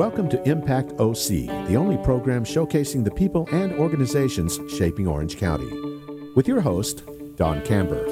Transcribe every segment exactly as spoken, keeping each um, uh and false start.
Welcome to Impact O C, the only program showcasing the people and organizations shaping Orange County. With your host, Don Camber.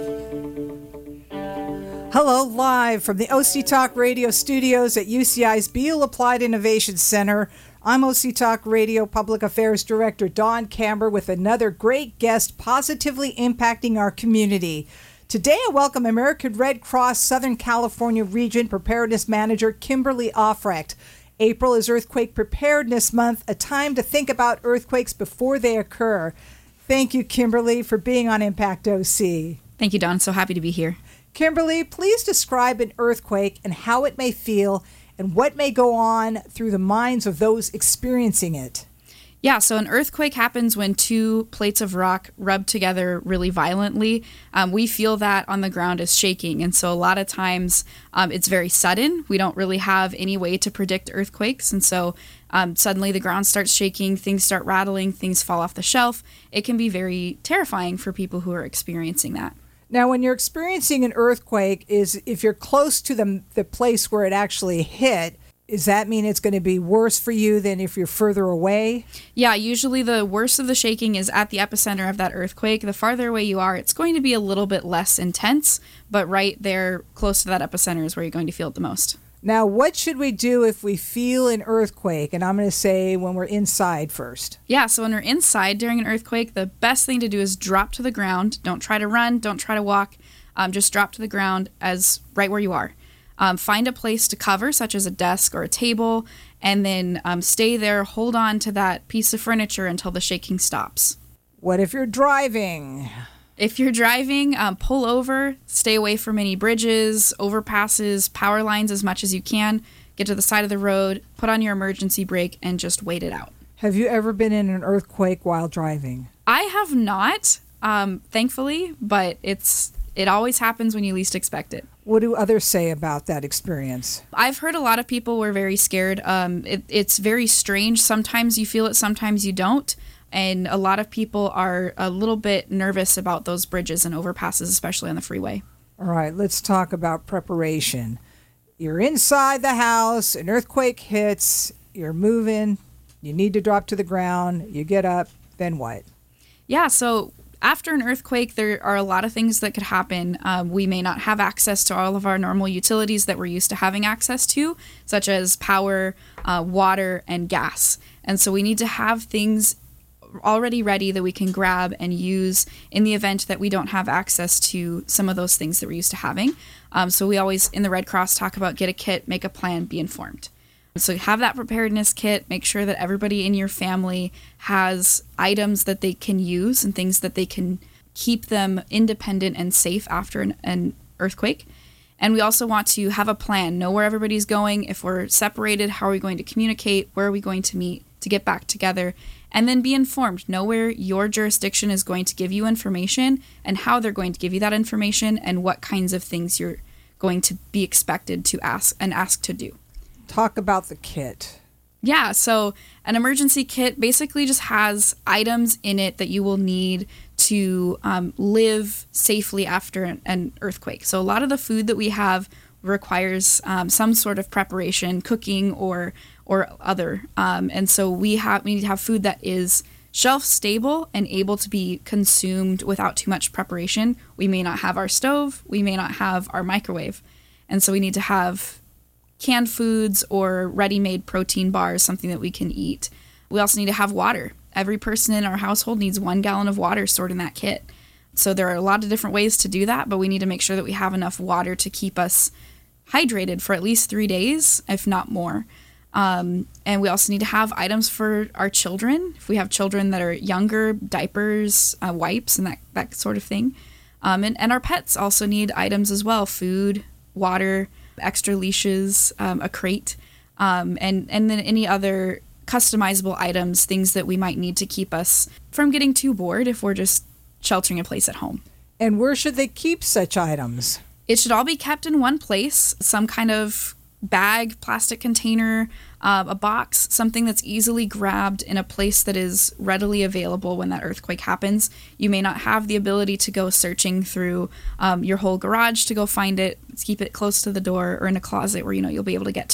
Hello, live from the O C Talk Radio studios at U C I's Beal Applied Innovation Center. I'm O C Talk Radio Public Affairs Director Don Camber with another great guest positively impacting our community. Today I welcome American Red Cross Southern California Region Preparedness Manager Kimberly Offrecht. April is Earthquake Preparedness Month, a time to think about earthquakes before they occur. Thank you, Kimberly, for being on Impact O C. Thank you, Don. So happy to be here. Kimberly, please describe an earthquake and how it may feel and what may go on through the minds of those experiencing it. Yeah, so an earthquake happens when two plates of rock rub together really violently. Um, we feel that on the ground as shaking, and so a lot of times um, it's very sudden. We don't really have any way to predict earthquakes, and so um, suddenly the ground starts shaking, things start rattling, things fall off the shelf. It can be very terrifying for people who are experiencing that. Now, when you're experiencing an earthquake, is if you're close to the the place where it actually hit, does that mean it's going to be worse for you than if you're further away? Yeah, usually the worst of the shaking is at the epicenter of that earthquake. The farther away you are, it's going to be a little bit less intense, but right there close to that epicenter is where you're going to feel it the most. Now, what should we do if we feel an earthquake? And I'm going to say when we're inside first. Yeah, so when we're inside during an earthquake, the best thing to do is drop to the ground. Don't try to run, don't try to walk. Um, just drop to the ground as right where you are. Um, find a place to cover, such as a desk or a table, and then um, stay there, hold on to that piece of furniture until the shaking stops. What if you're driving? If you're driving, um, pull over, stay away from any bridges, overpasses, power lines as much as you can. Get to the side of the road, put on your emergency brake, and just wait it out. Have you ever been in an earthquake while driving? I have not, um, thankfully, but it's it always happens when you least expect it. What do others say about that experience? I've heard a lot of people were very scared. Um, it, it's very strange. Sometimes you feel it, sometimes you don't. And a lot of people are a little bit nervous about those bridges and overpasses, especially on the freeway. All right, let's talk about preparation. You're inside the house, an earthquake hits, you're moving, you need to drop to the ground, you get up, then what? Yeah, so after an earthquake, there are a lot of things that could happen. Um, we may not have access to all of our normal utilities that we're used to having access to, such as power, uh, water, and gas. And so we need to have things already ready that we can grab and use in the event that we don't have access to some of those things that we're used to having. Um, so we always, in the Red Cross, talk about get a kit, make a plan, be informed. So have that preparedness kit, make sure that everybody in your family has items that they can use and things that they can keep them independent and safe after an, an earthquake. And we also want to have a plan, know where everybody's going. If we're separated, how are we going to communicate? Where are we going to meet to get back together? And then be informed. Know where your jurisdiction is going to give you information and how they're going to give you that information and what kinds of things you're going to be expected to ask and ask to do. Talk about the kit. Yeah, so an emergency kit basically just has items in it that you will need to um, live safely after an, an earthquake. So a lot of the food that we have requires um, some sort of preparation, cooking or or other. Um, and so we have we need to have food that is shelf stable and able to be consumed without too much preparation. We may not have our stove, we may not have our microwave. And so we need to have canned foods or ready-made protein bars, something that we can eat. We also need to have water. Every person in our household needs one gallon of water stored in that kit. So there are a lot of different ways to do that, but we need to make sure that we have enough water to keep us hydrated for at least three days, if not more. Um, and we also need to have items for our children. If we have children that are younger, diapers, uh, wipes, and that, that sort of thing. Um, and, and our pets also need items as well, food, water, extra leashes, um, a crate, um, and, and then any other customizable items, things that we might need to keep us from getting too bored if we're just sheltering in place at home. And where should they keep such items? It should all be kept in one place, some kind of bag, plastic container, uh, a box, something that's easily grabbed in a place that is readily available when that earthquake happens. You may not have the ability to go searching through um, your whole garage to go find it. Let's keep it close to the door or in a closet where you know you'll be able to get to it.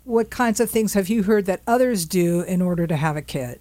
What kinds of things have you heard that others do in order to have a kit?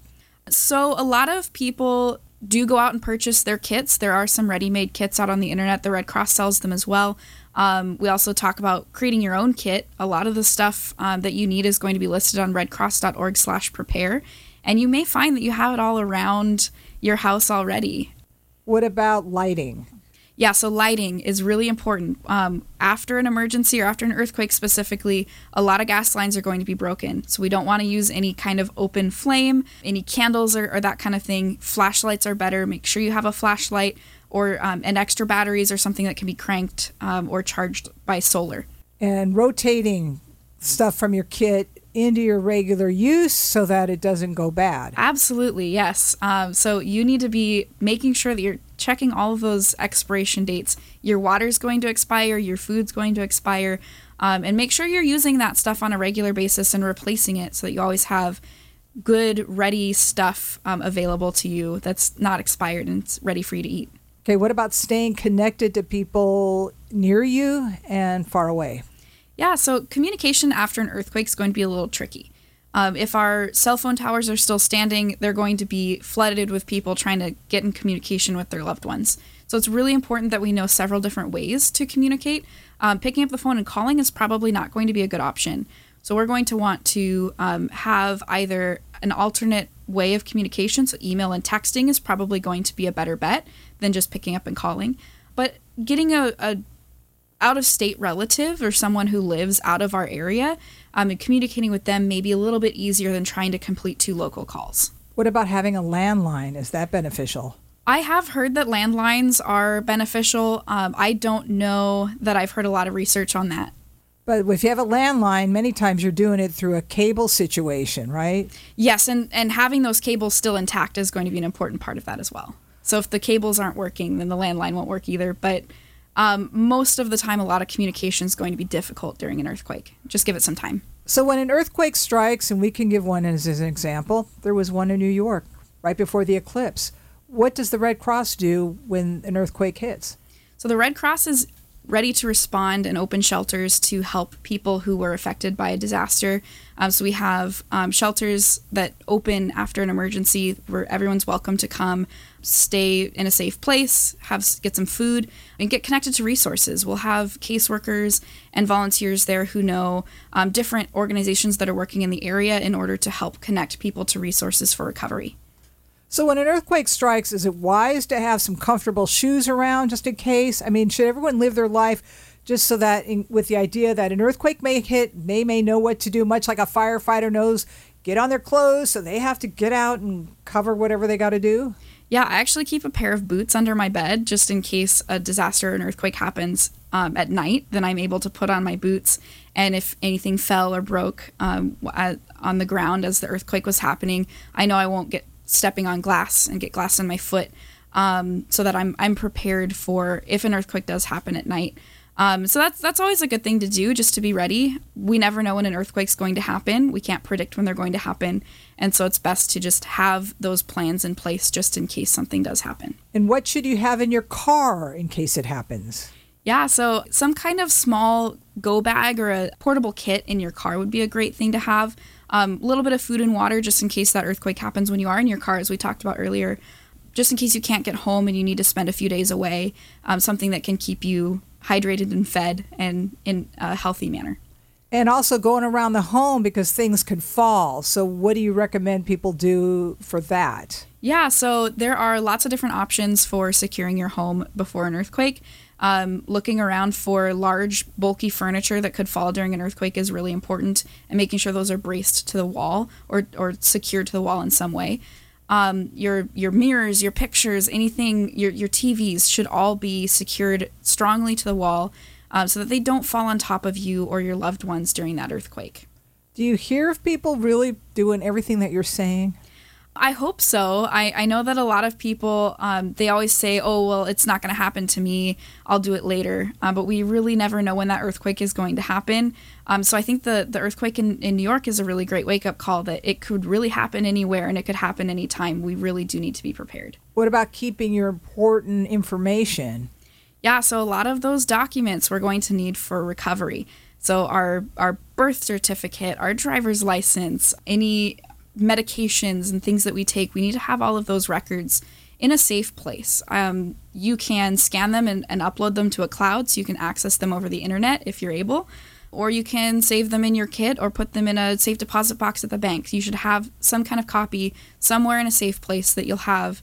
So a lot of people do go out and purchase their kits. There are some ready-made kits out on the internet. The Red Cross sells them as well. Um, we also talk about creating your own kit. A lot of the stuff um, that you need is going to be listed on redcross.org slash prepare. And you may find that you have it all around your house already. What about lighting? Yeah, so lighting is really important. Um, after an emergency or after an earthquake specifically, a lot of gas lines are going to be broken. So we don't want to use any kind of open flame, any candles or, or that kind of thing. Flashlights are better. Make sure you have a flashlight or um, and extra batteries or something that can be cranked um, or charged by solar. And rotating stuff from your kit into your regular use so that it doesn't go bad. Absolutely, yes. Um, so you need to be making sure that you're checking all of those expiration dates. Your water's going to expire, your food's going to expire, um, and make sure you're using that stuff on a regular basis and replacing it so that you always have good, ready stuff um, available to you that's not expired and it's ready for you to eat. Okay, what about staying connected to people near you and far away? Yeah, so communication after an earthquake is going to be a little tricky. Um, if our cell phone towers are still standing, they're going to be flooded with people trying to get in communication with their loved ones. So it's really important that we know several different ways to communicate. Um, picking up the phone and calling is probably not going to be a good option. So we're going to want to um, have either an alternate way of communication. So email and texting is probably going to be a better bet than just picking up and calling. But getting a, a out-of-state relative or someone who lives out of our area, um, and communicating with them may be a little bit easier than trying to complete two local calls. What about having a landline? Is that beneficial? I have heard that landlines are beneficial. Um, I don't know that I've heard a lot of research on that. But if you have a landline, many times you're doing it through a cable situation, right? Yes, and, and having those cables still intact is going to be an important part of that as well. So if the cables aren't working, then the landline won't work either. But Um, most of the time, a lot of communication is going to be difficult during an earthquake. Just give it some time. So when an earthquake strikes, and we can give one as, as an example, there was one in New York right before the eclipse. What does the Red Cross do when an earthquake hits? So the Red Cross is ready to respond and open shelters to help people who were affected by a disaster. Um, so we have um, shelters that open after an emergency where everyone's welcome to come, stay in a safe place, have get some food, and get connected to resources. We'll have caseworkers and volunteers there who know um, different organizations that are working in the area in order to help connect people to resources for recovery. So when an earthquake strikes, is it wise to have some comfortable shoes around just in case? I mean, should everyone live their life just so that in, with the idea that an earthquake may hit, they may know what to do, much like a firefighter knows, get on their clothes so they have to get out and cover whatever they got to do? Yeah, I actually keep a pair of boots under my bed just in case a disaster or an earthquake happens um, at night. Then I'm able to put on my boots, and if anything fell or broke um, at, on the ground as the earthquake was happening, I know I won't get stepping on glass and get glass in my foot, um, so that I'm I'm prepared for if an earthquake does happen at night. Um, so that's that's always a good thing to do, just to be ready. We never know when an earthquake's going to happen. We can't predict when they're going to happen. And so it's best to just have those plans in place just in case something does happen. And what should you have in your car in case it happens? Yeah, so some kind of small go bag or a portable kit in your car would be a great thing to have. A um, little bit of food and water just in case that earthquake happens when you are in your car, as we talked about earlier. Just in case you can't get home and you need to spend a few days away, um, something that can keep you hydrated and fed and in a healthy manner. And also going around the home because things could fall. So what do you recommend people do for that? Yeah, so there are lots of different options for securing your home before an earthquake. Um, looking around for large, bulky furniture that could fall during an earthquake is really important, and making sure those are braced to the wall or, or secured to the wall in some way. Um, your your mirrors, your pictures, anything, your, your T Vs should all be secured strongly to the wall um, so that they don't fall on top of you or your loved ones during that earthquake. Do you hear of people really doing everything that you're saying? I hope so. I, I know that a lot of people, um, they always say, oh, well, it's not going to happen to me. I'll do it later. Uh, but we really never know when that earthquake is going to happen. Um, so I think the, the earthquake in, in New York is a really great wake-up call that it could really happen anywhere and it could happen anytime. We really do need to be prepared. What about keeping your important information? Yeah, so a lot of those documents we're going to need for recovery. So our our birth certificate, our driver's license, any medications and things that we take, we need to have all of those records in a safe place. Um, you can scan them and, and upload them to a cloud so you can access them over the internet if you're able, or you can save them in your kit or put them in a safe deposit box at the bank. You should have some kind of copy somewhere in a safe place that you'll have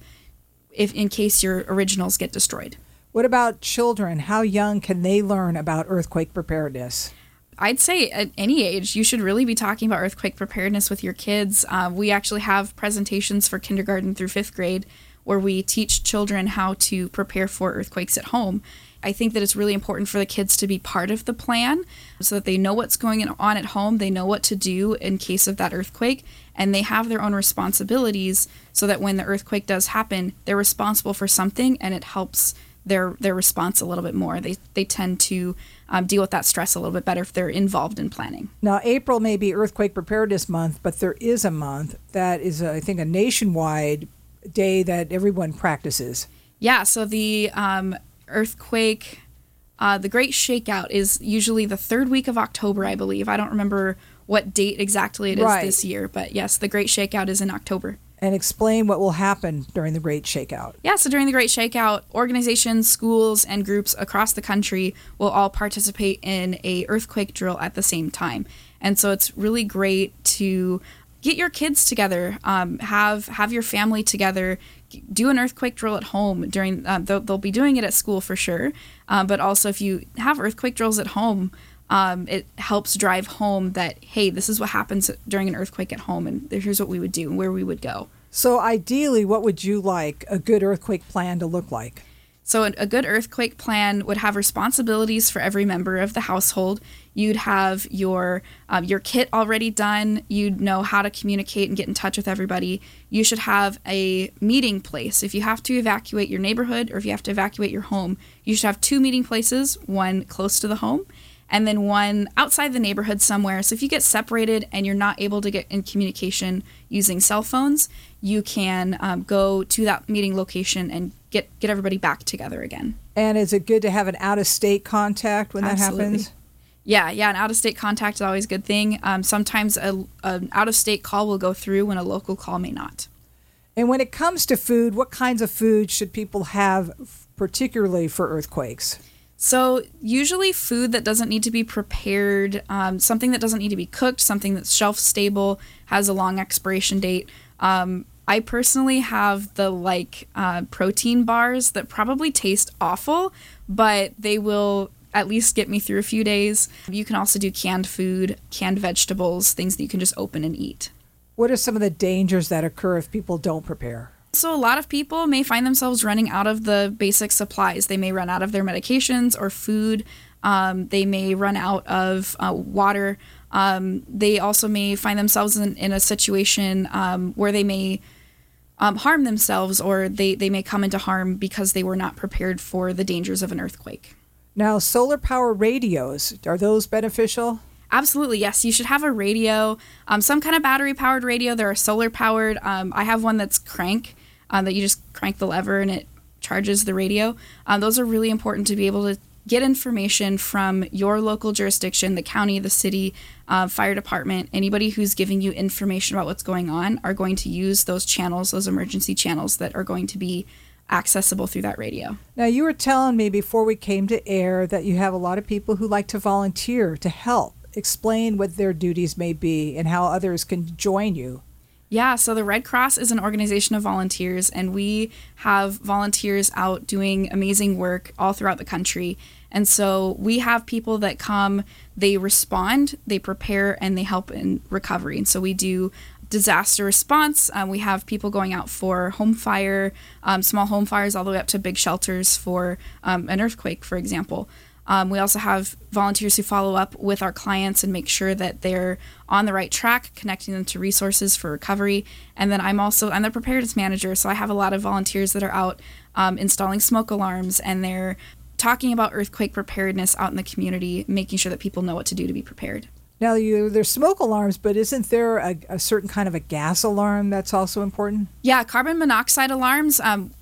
if in case your originals get destroyed. What about children? How young can they learn about earthquake preparedness? I'd say at any age, you should really be talking about earthquake preparedness with your kids. Uh, we actually have presentations for kindergarten through fifth grade where we teach children how to prepare for earthquakes at home. I think that it's really important for the kids to be part of the plan so that they know what's going on at home, they know what to do in case of that earthquake, and they have their own responsibilities so that when the earthquake does happen, they're responsible for something and it helps their their response a little bit more. They they tend to um, deal with that stress a little bit better if they're involved in planning. Now, April may be Earthquake Preparedness Month, but there is a month that is, uh, I think, a nationwide day that everyone practices. Yeah, so the um, earthquake, uh, the Great Shakeout is usually the third week of October, I believe. I don't remember what date exactly it is right. this year, but yes, the Great Shakeout is in October. And explain what will happen during the Great Shakeout. Yeah, so during the Great Shakeout, organizations, schools, and groups across the country will all participate in a earthquake drill at the same time. And so it's really great to get your kids together, um, have have your family together, do an earthquake drill at home. During uh, they'll, they'll be doing it at school for sure, um, but also if you have earthquake drills at home, Um, it helps drive home that, hey, this is what happens during an earthquake at home, and here's what we would do and where we would go. So ideally, what would you like a good earthquake plan to look like? So a, a good earthquake plan would have responsibilities for every member of the household. You'd have your um, your kit already done. You'd know how to communicate and get in touch with everybody. You should have a meeting place. If you have to evacuate your neighborhood or if you have to evacuate your home, you should have two meeting places, one close to the home and then one outside the neighborhood somewhere. So if you get separated and you're not able to get in communication using cell phones, you can um, go to that meeting location and get, get everybody back together again. And is it good to have an out-of-state contact when Absolutely. that happens? Yeah, yeah, an out-of-state contact is always a good thing. Um, sometimes a, an out-of-state call will go through when a local call may not. And when it comes to food, what kinds of food should people have, particularly for earthquakes? So usually food that doesn't need to be prepared, um, something that doesn't need to be cooked, something that's shelf stable, has a long expiration date. Um, I personally have the like uh, protein bars that probably taste awful, but they will at least get me through a few days. You can also do canned food, canned vegetables, things that you can just open and eat. What are some of the dangers that occur if people don't prepare? So a lot of people may find themselves running out of the basic supplies. They may run out of their medications or food. Um, they may run out of uh, water. Um, they also may find themselves in, in a situation um, where they may um, harm themselves, or they, they may come into harm because they were not prepared for the dangers of an earthquake. Now, solar power radios, are those beneficial? Absolutely, yes. You should have a radio, um, some kind of battery-powered radio. There are solar-powered. Um, I have one that's crank, um, that you just crank the lever and it charges the radio. Um, those are really important to be able to get information from your local jurisdiction, the county, the city, uh, fire department. Anybody who's giving you information about what's going on are going to use those channels, those emergency channels that are going to be accessible through that radio. Now, you were telling me before we came to air that you have a lot of people who like to volunteer to help. Explain what their duties may be and how others can join you. Yeah, so the Red Cross is an organization of volunteers, and we have volunteers out doing amazing work all throughout the country. And so we have people that come, they respond, they prepare, and they help in recovery. And so we do disaster response. Um, we have people going out for home fire, um, small home fires, all the way up to big shelters for um, an earthquake, for example. Um, we also have volunteers who follow up with our clients and make sure that they're on the right track, connecting them to resources for recovery. And then I'm also, I'm the preparedness manager, so I have a lot of volunteers that are out um, installing smoke alarms, and they're talking about earthquake preparedness out in the community, making sure that people know what to do to be prepared. Now, you, there's smoke alarms, but isn't there a, a certain kind of a gas alarm that's also important? Yeah, carbon monoxide alarms. Um,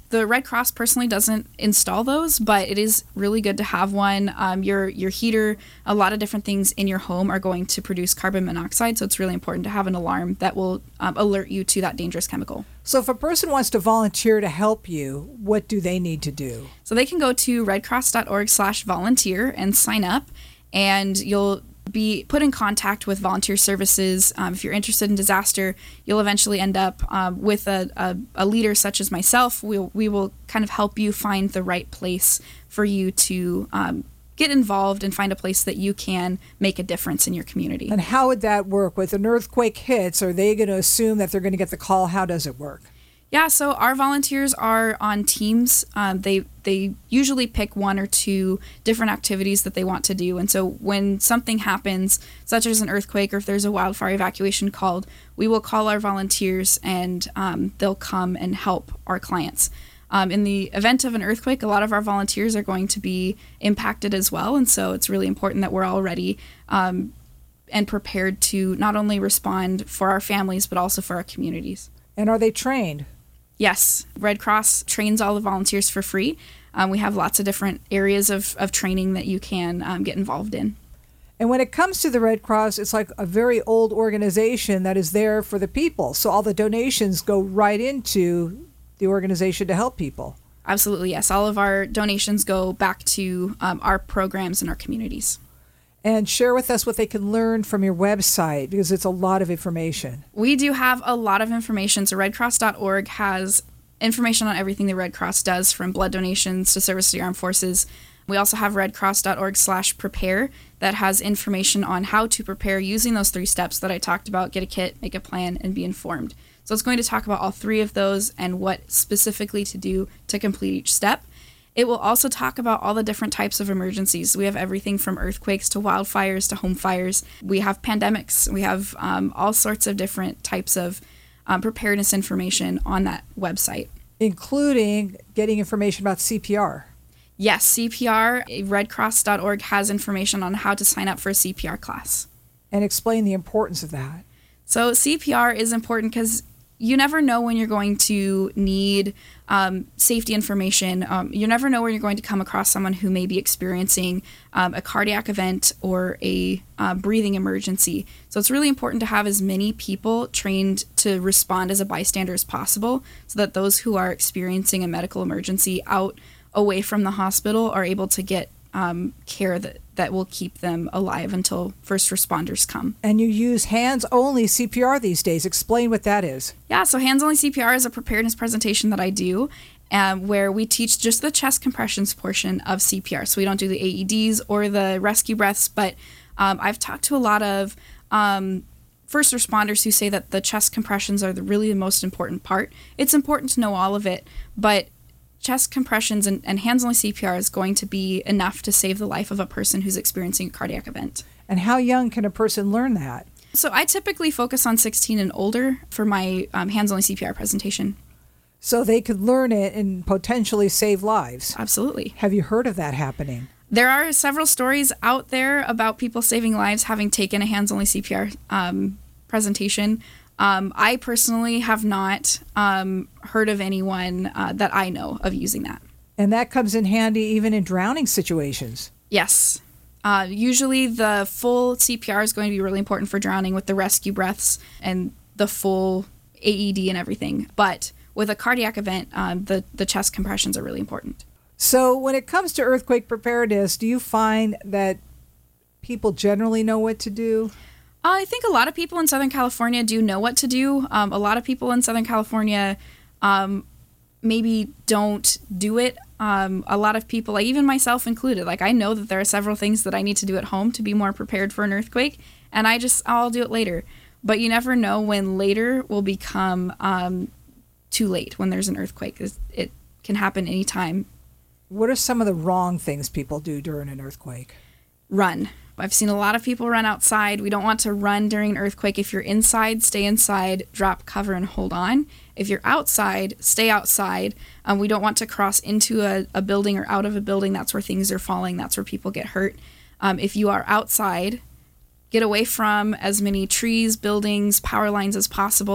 The Red Cross personally doesn't install those, but it is really good to have one. Um, your your heater, a lot of different things in your home are going to produce carbon monoxide, so it's really important to have an alarm that will um, alert you to that dangerous chemical. So if a person wants to volunteer to help you, what do they need to do? So they can go to redcross.org slash volunteer and sign up, and you'll be put in contact with volunteer services. Um, if you're interested in disaster, you'll eventually end up um, with a, a, a leader such as myself. We'll, we will kind of help you find the right place for you to um, get involved and find a place that you can make a difference in your community. And how would that work? With an earthquake hits, are they going to assume that they're going to get the call? How does it work? Yeah, so our volunteers are on teams. Um, they they usually pick one or two different activities that they want to do. And so when something happens, such as an earthquake or if there's a wildfire evacuation called, we will call our volunteers and um, they'll come and help our clients. Um, in the event of an earthquake, a lot of our volunteers are going to be impacted as well. And so it's really important that we're all ready um, and prepared to not only respond for our families, but also for our communities. And are they trained? Yes, Red Cross trains all the volunteers for free. Um, we have lots of different areas of, of training that you can um, get involved in. And when it comes to the Red Cross, it's like a very old organization that is there for the people. So all the donations go right into the organization to help people. Absolutely, yes. All of our donations go back to um, our programs and our communities. And share with us what they can learn from your website, because it's a lot of information. We do have a lot of information. So red cross dot org has information on everything the Red Cross does, from blood donations to service to the armed forces. We also have redcross.org slash prepare that has information on how to prepare using those three steps that I talked about: get a kit, make a plan, and be informed. So it's going to talk about all three of those and what specifically to do to complete each step. It will also talk about all the different types of emergencies. We have everything from earthquakes to wildfires to home fires. We have pandemics. We have um, all sorts of different types of um, preparedness information on that website. Including getting information about C P R. Yes, C P R, redcross dot org has information on how to sign up for a C P R class. And explain the importance of that. So C P R is important because you never know when you're going to need um, safety information. Um, you never know when you're going to come across someone who may be experiencing um, a cardiac event or a uh, breathing emergency. So it's really important to have as many people trained to respond as a bystander as possible, so that those who are experiencing a medical emergency out away from the hospital are able to get um, care that, that will keep them alive until first responders come. And you use hands-only C P R these days. Explain what that is. Yeah, so hands-only C P R is a preparedness presentation that I do um, where we teach just the chest compressions portion of C P R. So we don't do the A E Ds or the rescue breaths, but um, I've talked to a lot of um, first responders who say that the chest compressions are the, really the most important part. It's important to know all of it, but chest compressions and, and hands-only C P R is going to be enough to save the life of a person who's experiencing a cardiac event. And how young can a person learn that? So I typically focus on sixteen and older for my um, hands-only C P R presentation. So they could learn it and potentially save lives. Absolutely. Have you heard of that happening? There are several stories out there about people saving lives having taken a hands-only C P R um, presentation. Um, I personally have not um, heard of anyone uh, that I know of using that. And that comes in handy even in drowning situations. Yes. Uh, usually the full C P R is going to be really important for drowning with the rescue breaths and the full A E D and everything. But with a cardiac event, um, the, the chest compressions are really important. So when it comes to earthquake preparedness, do you find that people generally know what to do? I think a lot of people in Southern California do know what to do. Um, a lot of people in Southern California um, maybe don't do it. Um, a lot of people, like even myself included, like I know that there are several things that I need to do at home to be more prepared for an earthquake, and I just, I'll do it later. But you never know when later will become um, too late when there's an earthquake. It, it can happen anytime. What are some of the wrong things people do during an earthquake? Run. I've seen a lot of people run outside. We don't want to run during an earthquake. If you're inside, stay inside, drop cover, and hold on. If you're outside, stay outside. Um, we don't want to cross into a, a building or out of a building. That's where things are falling. That's where people get hurt. Um, if you are outside, get away from as many trees, buildings, power lines as possible.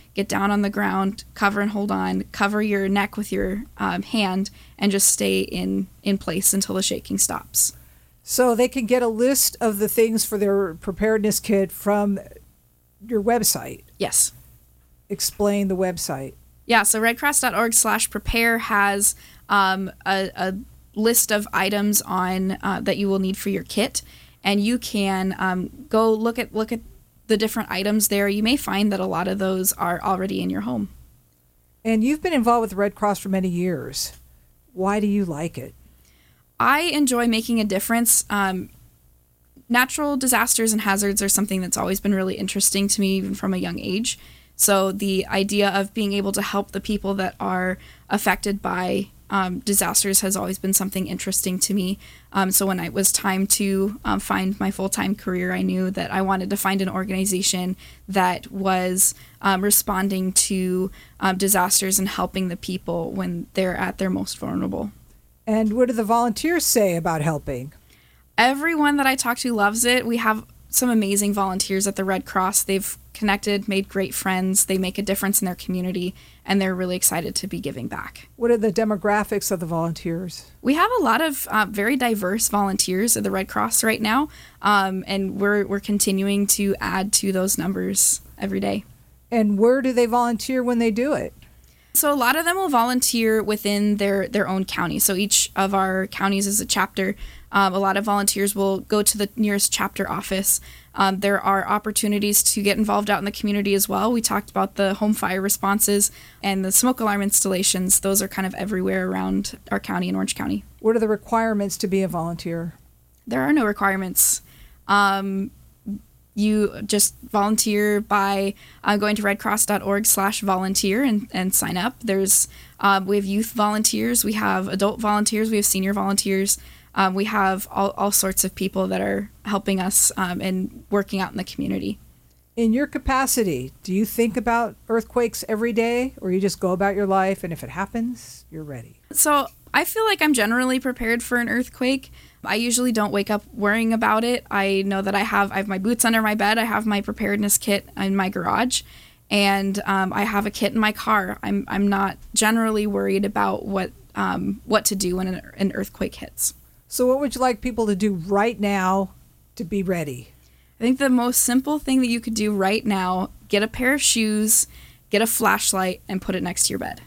get down on the ground, cover and hold on, cover your neck with your um, hand, and just stay in, in place until the shaking stops. So they can get a list of the things for their preparedness kit from your website. Yes. Explain the website. Yeah, so redcross.org slash prepare has um, a, a list of items on uh, that you will need for your kit, and you can um, go look at look at the different items there. You may find that a lot of those are already in your home. And you've been involved with the Red Cross for many years. Why do you like it? I enjoy making a difference. Um, natural disasters and hazards are something that's always been really interesting to me, even from a young age. So the idea of being able to help the people that are affected by um, disasters has always been something interesting to me. Um, so when it was time to um, find my full-time career, I knew that I wanted to find an organization that was um, responding to um, disasters and helping the people when they're at their most vulnerable. And what do the volunteers say about helping? Everyone that I talk to loves it. We have some amazing volunteers at the Red Cross. They've connected, made great friends. They make a difference in their community, and they're really excited to be giving back. What are the demographics of the volunteers? We have a lot of uh, very diverse volunteers at the Red Cross right now, um, and we're we're continuing to add to those numbers every day. And where do they volunteer when they do it? So a lot of them will volunteer within their, their own county. So each of our counties is a chapter. Um, a lot of volunteers will go to the nearest chapter office. Um, there are opportunities to get involved out in the community as well. We talked about the home fire responses and the smoke alarm installations. Those are kind of everywhere around our county in Orange County. What are the requirements to be a volunteer? There are no requirements. Um, you just volunteer by uh, going to redcross.org slash volunteer and, and sign up. There's uh, we have youth volunteers, we have adult volunteers, we have senior volunteers. Um, we have all, all sorts of people that are helping us um, and working out in the community. In your capacity, do you think about earthquakes every day, or you just go about your life and if it happens, you're ready? So I feel like I'm generally prepared for an earthquake. I usually don't wake up worrying about it. I know that I have I have my boots under my bed. I have my preparedness kit in my garage, and um, I have a kit in my car. I'm I'm not generally worried about what um, what to do when an, an earthquake hits. So what would you like people to do right now to be ready? I think the most simple thing that you could do right now, get a pair of shoes, get a flashlight, and put it next to your bed.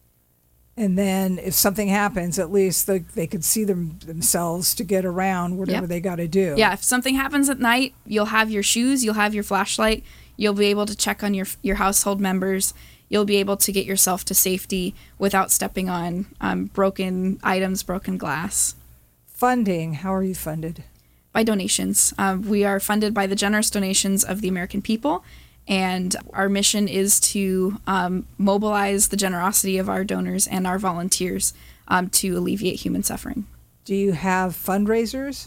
And then if something happens, at least they, they could see them themselves to get around whatever Yep. they got to do. Yeah, if something happens at night, you'll have your shoes, you'll have your flashlight, you'll be able to check on your your household members, you'll be able to get yourself to safety without stepping on um, broken items, broken glass. Funding, how are you funded? By donations. Um, we are funded by the generous donations of the American people, and our mission is to um, mobilize the generosity of our donors and our volunteers um, to alleviate human suffering. Do you have fundraisers?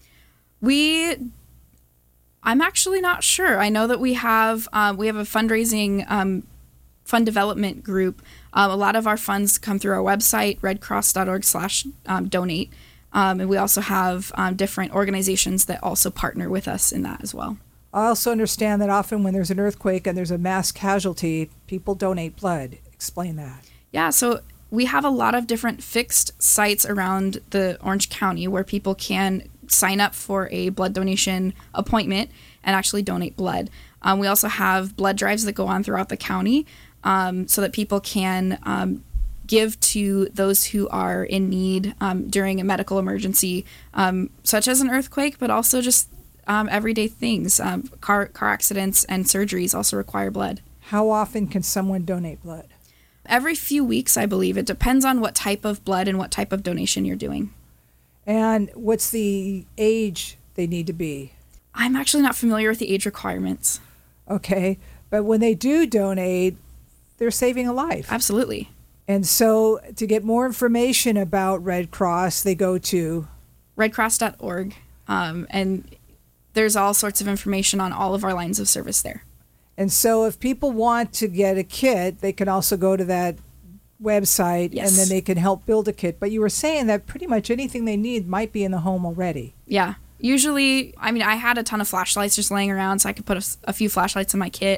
We, I'm actually not sure. I know that we have um, we have a fundraising um, fund development group. Um, a lot of our funds come through our website, redcross.org slash donate. Um, and we also have um, different organizations that also partner with us in that as well. I also understand that often when there's an earthquake and there's a mass casualty, people donate blood. Explain that. Yeah, so we have a lot of different fixed sites around the Orange County where people can sign up for a blood donation appointment and actually donate blood. Um, we also have blood drives that go on throughout the county um, so that people can um, give to those who are in need um, during a medical emergency, um, such as an earthquake, but also just um, everyday things. Um, car car accidents and surgeries also require blood. How often can someone donate blood? Every few weeks, I believe. It depends on what type of blood and what type of donation you're doing. And what's the age they need to be? I'm actually not familiar with the age requirements. Okay, but when they do donate, they're saving a life. Absolutely. And so to get more information about Red Cross, they go to redcross dot org, um, and there's all sorts of information on all of our lines of service there. And so if people want to get a kit, they can also go to that website Yes. and then they can help build a kit. But you were saying that pretty much anything they need might be in the home already. Yeah. Usually, I mean, I had a ton of flashlights just laying around, so I could put a, a few flashlights in my kit.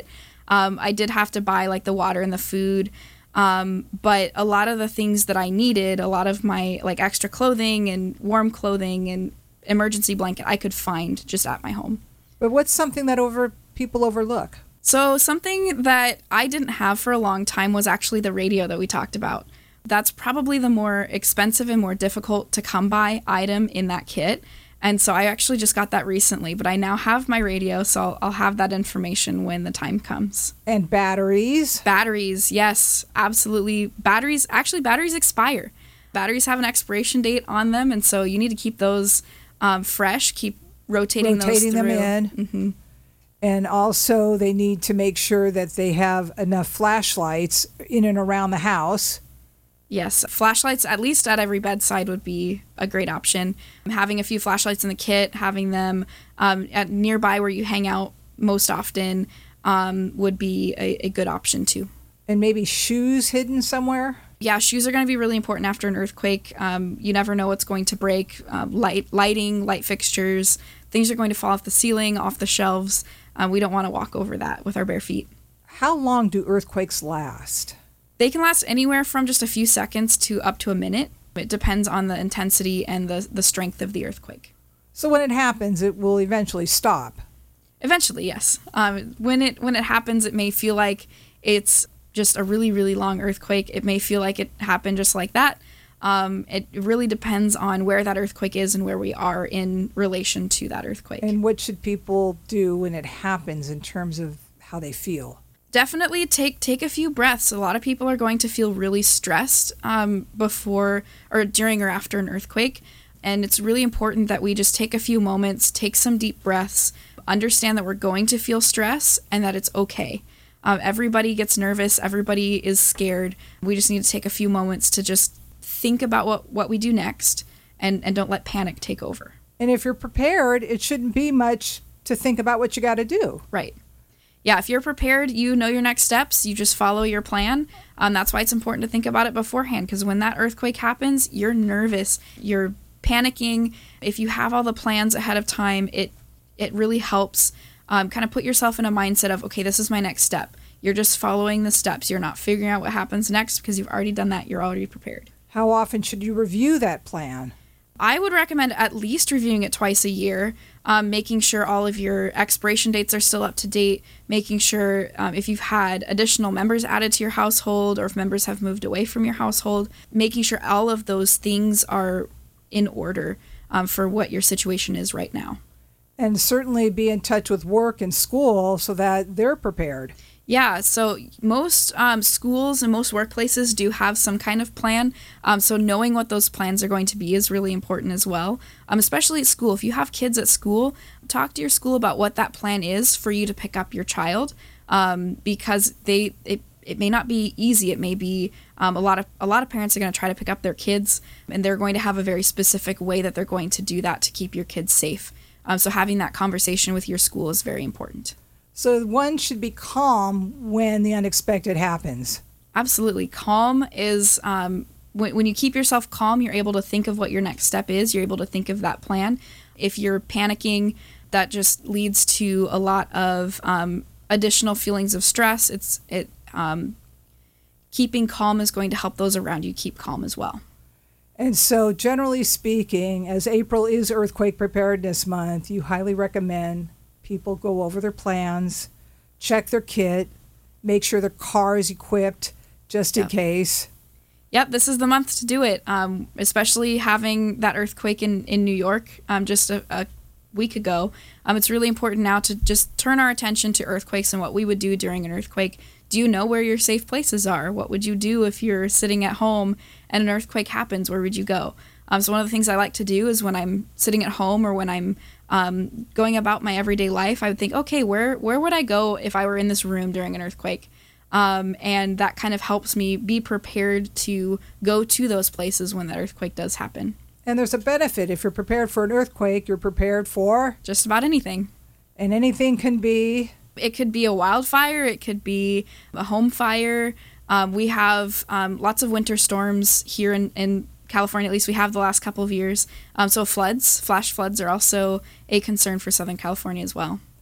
Um, I did have to buy like the water and the food. Um, but a lot of the things that I needed, a lot of my like extra clothing and warm clothing and emergency blanket, I could find just at my home. But what's something that over people overlook? So something that I didn't have for a long time was actually the radio that we talked about. That's probably the more expensive and more difficult to come by item in that kit. And so I actually just got that recently, but I now have my radio, so I'll, I'll have that information when the time comes. And batteries? Batteries, yes, absolutely. Batteries, actually batteries expire. Batteries have an expiration date on them, and so you need to keep those um, fresh, keep rotating, rotating those them through. in. Mm-hmm. And also they need to make sure that they have enough flashlights in and around the house. Yes, flashlights at least at every bedside would be a great option. Having a few flashlights in the kit, having them um, at nearby where you hang out most often um, would be a, a good option too. And maybe shoes hidden somewhere? Yeah, shoes are going to be really important after an earthquake. Um, you never know what's going to break. Um, light, lighting, light fixtures, things are going to fall off the ceiling, off the shelves. Uh, we don't want to walk over that with our bare feet. How long do earthquakes last? They can last anywhere from just a few seconds to up to a minute. It depends on the intensity and the, the strength of the earthquake. So when it happens, it will eventually stop? Eventually, yes. Um, when it when it happens, it may feel like it's just a really, really long earthquake. It may feel like it happened just like that. Um, it really depends on where that earthquake is and where we are in relation to that earthquake. And what should people do when it happens in terms of how they feel? Definitely take take a few breaths. A lot of people are going to feel really stressed um, before or during or after an earthquake. And it's really important that we just take a few moments, take some deep breaths, understand that we're going to feel stress and that it's okay. Um, everybody gets nervous. Everybody is scared. We just need to take a few moments to just think about what, what we do next and, and don't let panic take over. And if you're prepared, it shouldn't be much to think about what you got to do. Right. Yeah, if you're prepared, you know your next steps, you just follow your plan. Um, that's why it's important to think about it beforehand, because when that earthquake happens, you're nervous, you're panicking. If you have all the plans ahead of time, it it really helps um, kind of put yourself in a mindset of, okay, this is my next step. You're just following the steps. You're not figuring out what happens next because you've already done that. You're already prepared. How often should you review that plan? I would recommend at least reviewing it twice a year, um, making sure all of your expiration dates are still up to date, making sure um, if you've had additional members added to your household or if members have moved away from your household, making sure all of those things are in order um, for what your situation is right now. And certainly be in touch with work and school so that they're prepared. Yeah, so most um, schools and most workplaces do have some kind of plan. Um, so knowing what those plans are going to be is really important as well, um, especially at school. If you have kids at school, talk to your school about what that plan is for you to pick up your child, um, because they it, it may not be easy. It may be um, a lot of a lot of parents are going to try to pick up their kids, and they're going to have a very specific way that they're going to do that to keep your kids safe. Um, so having that conversation with your school is very important. So one should be calm when the unexpected happens. Absolutely. Calm is, um, when, when you keep yourself calm, you're able to think of what your next step is. You're able to think of that plan. If you're panicking, that just leads to a lot of um, additional feelings of stress. It's it um, keeping calm is going to help those around you keep calm as well. And so generally speaking, as April is Earthquake Preparedness Month, you highly recommend people go over their plans, check their kit, make sure their car is equipped just in yep. case. Yep, this is the month to do it, um, especially having that earthquake in, in New York um, just a, a week ago. Um, it's really important now to just turn our attention to earthquakes and what we would do during an earthquake. Do you know where your safe places are? What would you do if you're sitting at home and an earthquake happens? Where would you go? Um, so one of the things I like to do is when I'm sitting at home or when I'm um, going about my everyday life, I would think, okay, where where would I go if I were in this room during an earthquake? Um, and that kind of helps me be prepared to go to those places when that earthquake does happen. And there's a benefit. If you're prepared for an earthquake, you're prepared for? Just about anything. And anything can be? It could be a wildfire. It could be a home fire. Um, we have um, lots of winter storms here in, in California, at least we have the last couple of years. Um, so floods, flash floods are also a concern for Southern California as well.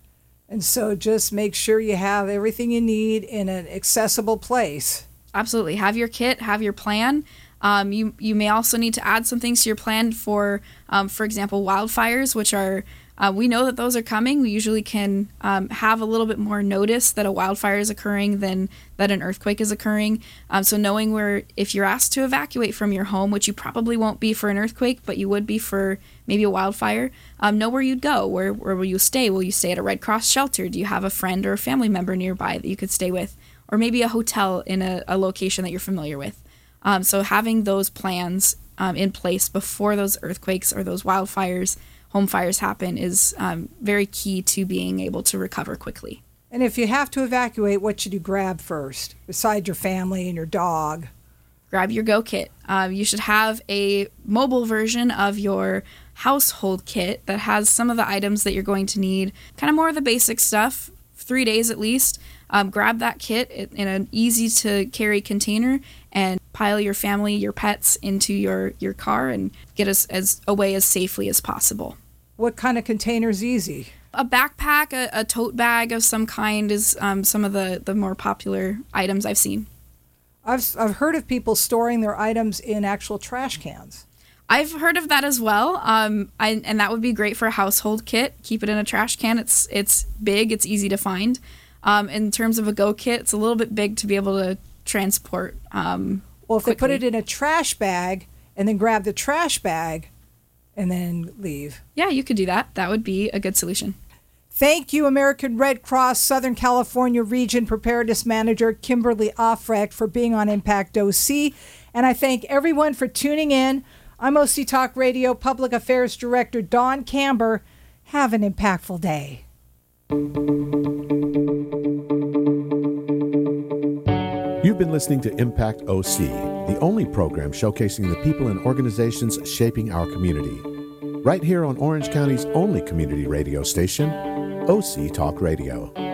And so just make sure you have everything you need in an accessible place. Absolutely. Have your kit, have your plan. Um, you you may also need to add some things to your plan for, um, for example, wildfires, which are, uh, we know that those are coming. We usually can um, have a little bit more notice that a wildfire is occurring than that an earthquake is occurring. Um, so knowing where, if you're asked to evacuate from your home, which you probably won't be for an earthquake, but you would be for maybe a wildfire, um, know where you'd go. Where, where will you stay? Will you stay at a Red Cross shelter? Do you have a friend or a family member nearby that you could stay with? Or maybe a hotel in a, a location that you're familiar with. Um, so having those plans um, in place before those earthquakes or those wildfires, home fires happen is um, very key to being able to recover quickly. And if you have to evacuate, what should you grab first, besides your family and your dog? Grab your Go Kit. Um, you should have a mobile version of your household kit that has some of the items that you're going to need, kind of more of the basic stuff, three days at least. Um, grab that kit in an easy-to-carry container and pile your family, your pets into your, your car and get us as away as safely as possible. What kind of container is easy? A backpack, a, a tote bag of some kind is um, some of the, the more popular items I've seen. I've, I've heard of people storing their items in actual trash cans. I've heard of that as well, um, I, and that would be great for a household kit. Keep it in a trash can. It's it's big, it's easy to find. Um, in terms of a Go Kit, it's a little bit big to be able to transport. Um, well, if quickly. They put it in a trash bag and then grab the trash bag and then leave. Yeah, you could do that. That would be a good solution. Thank you, American Red Cross Southern California Region Preparedness Manager Kimberly Offrecht, for being on Impact O C. And I thank everyone for tuning in. I'm O C Talk Radio Public Affairs Director Dawn Camber. Have an impactful day. You've been listening to Impact O C, the only program showcasing the people and organizations shaping our community. Right here on Orange County's only community radio station, O C Talk Radio.